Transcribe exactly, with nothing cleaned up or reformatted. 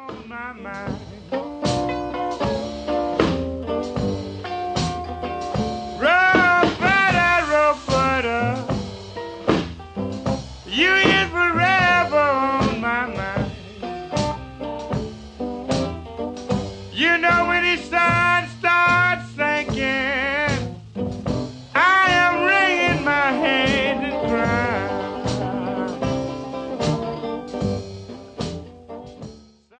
on my mind. Roberta, Roberta, you is forever on my mind. You know